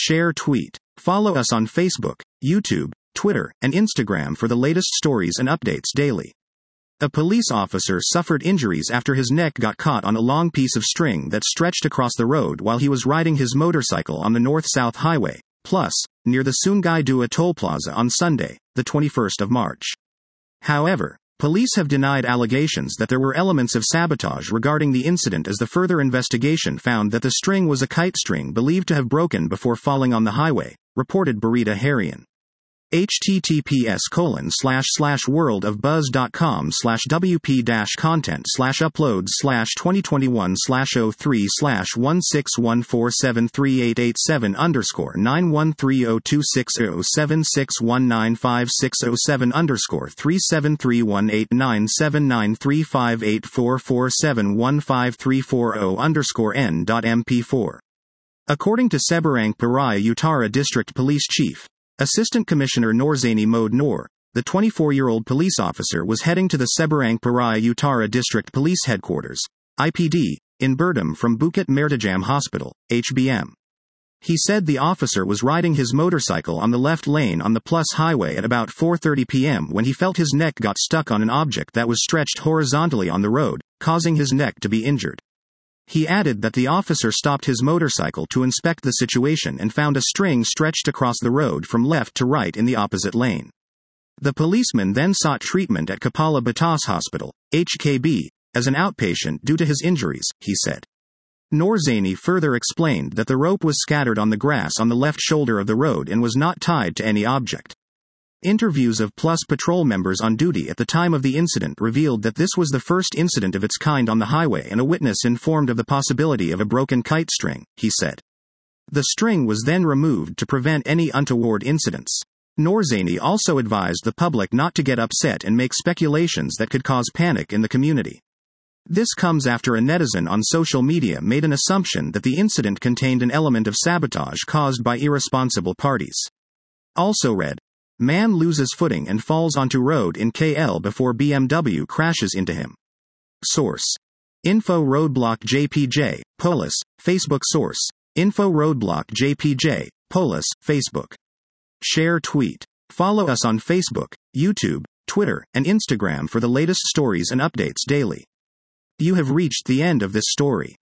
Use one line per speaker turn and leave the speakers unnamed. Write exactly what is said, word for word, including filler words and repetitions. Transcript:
Share tweet. Follow us on Facebook, YouTube, Twitter, and Instagram for the latest stories and updates daily. A police officer suffered injuries after his neck got caught on a long piece of string that stretched across the road while he was riding his motorcycle on the North-South Highway, plus, near the Sungai Dua toll plaza on Sunday, the twenty-first of March. However, police have denied allegations that there were elements of sabotage regarding the incident, as the further investigation found that the string was a kite string believed to have broken before falling on the highway, reported Burita Harian. https colon slash slash worldofbuzz.com slash wp dash content slash uploads slash 2021 slash 03 slash 161473887 underscore 913026076195607 underscore 37318979358447153440 underscore n.mp4. According to Seberang Perai Utara District Police Chief, Assistant Commissioner Norzaini Mode Noor, the twenty-four-year-old police officer was heading to the Seberang Perai Utara District Police Headquarters, I P D, in Burdam from Bukit Mertajam Hospital, H B M. He said the officer was riding his motorcycle on the left lane on the Plus Highway at about four thirty p.m. when he felt his neck got stuck on an object that was stretched horizontally on the road, causing his neck to be injured. He added that the officer stopped his motorcycle to inspect the situation and found a string stretched across the road from left to right in the opposite lane. The policeman then sought treatment at Kepala Batas Hospital, H K B, as an outpatient due to his injuries, he said. Norzaini further explained that the rope was scattered on the grass on the left shoulder of the road and was not tied to any object. Interviews of Plus patrol members on duty at the time of the incident revealed that this was the first incident of its kind on the highway, and a witness informed of the possibility of a broken kite string, he said. The string was then removed to prevent any untoward incidents. Norzaini also advised the public not to get upset and make speculations that could cause panic in the community. This comes after a netizen on social media made an assumption that the incident contained an element of sabotage caused by irresponsible parties. Also read, man loses footing and falls onto road in K L before B M W crashes into him. Source. Info Roadblock J P J, Polis, Facebook. Source. Info Roadblock J P J, Polis, Facebook. Share tweet. Follow us on Facebook, YouTube, Twitter, and Instagram for the latest stories and updates daily. You have reached the end of this story.